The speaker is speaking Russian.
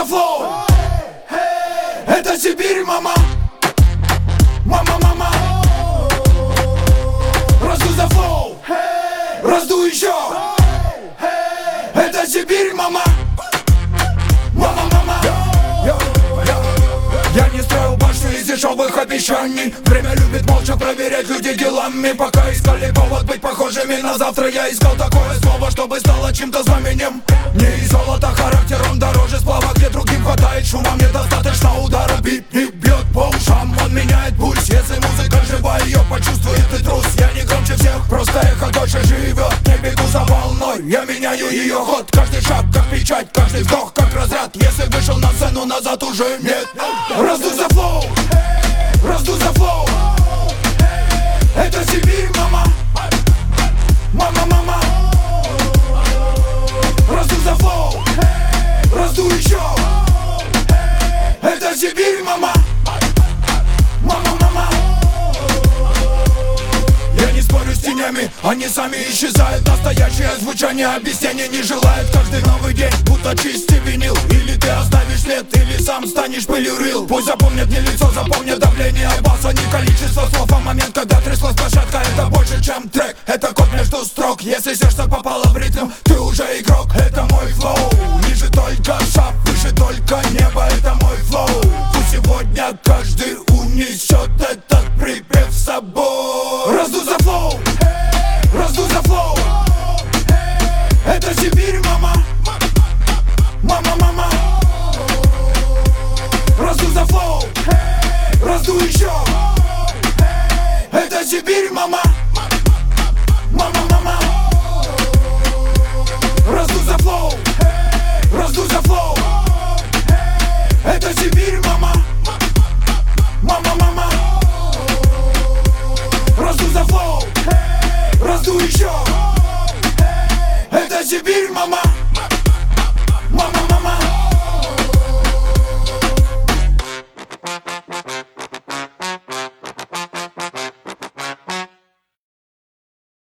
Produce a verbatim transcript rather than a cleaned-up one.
за флоу. Это Сибирь, мама. Мама, мама. Разду за флоу. Разду еще. Это Сибирь, мама. Мама, мама. Я не строил башню из дешевых обещаний. Время любит молча проверять людей делами. Пока искали повод быть похожими на завтра, я искал такое слово, чтобы стало чем-то знаменем. Не из золота характер, он дороже сплава, где другим хватает шума. Мне достаточно удара, бит не бьет по ушам. Он меняет пульс, если музыка жива, ее почувствует и трус. Я не громче всех, просто эхо дольше живет. Не бегу за волной, я меняю ее ход. Каждый шаг как печать, каждый вдох как разряд. Если вышел на сцену, назад уже нет. Разду за флоу, разду за флоу. Это Сибирь, мама. Мама, мама. Разду за флоу, разду еще. Это Сибирь, мама. Мама, мама. Я не спорю с тенями, они сами исчезают. Настоящее звучание объяснения не желает. Каждый новый день будто чистый винил. Или ты оставишь след, или сам станешь пылью рыл. Пусть запомнят не лицо, запомнят давление баса. Не количество слов, а момент, когда тряслась площадка. Это больше, чем трек, это код между строк. Если сердце попало в ритм, ты уже игрок. Это мой флоу, ниже только шаг, выше только небо. Это мой флоу, пусть сегодня каждый унесет этот припев с собой. Разду за флоу, разду за флоу. Это Сибирь, мама. Мама, мама. Разду за флоу, разду еще. Это Сибирь, мама. Мама, мама. Разду за флоу, разду за флоу. Это Сибирь, мама. Мама, мама. Разду за флоу, разду еще. Это Сибирь, мама.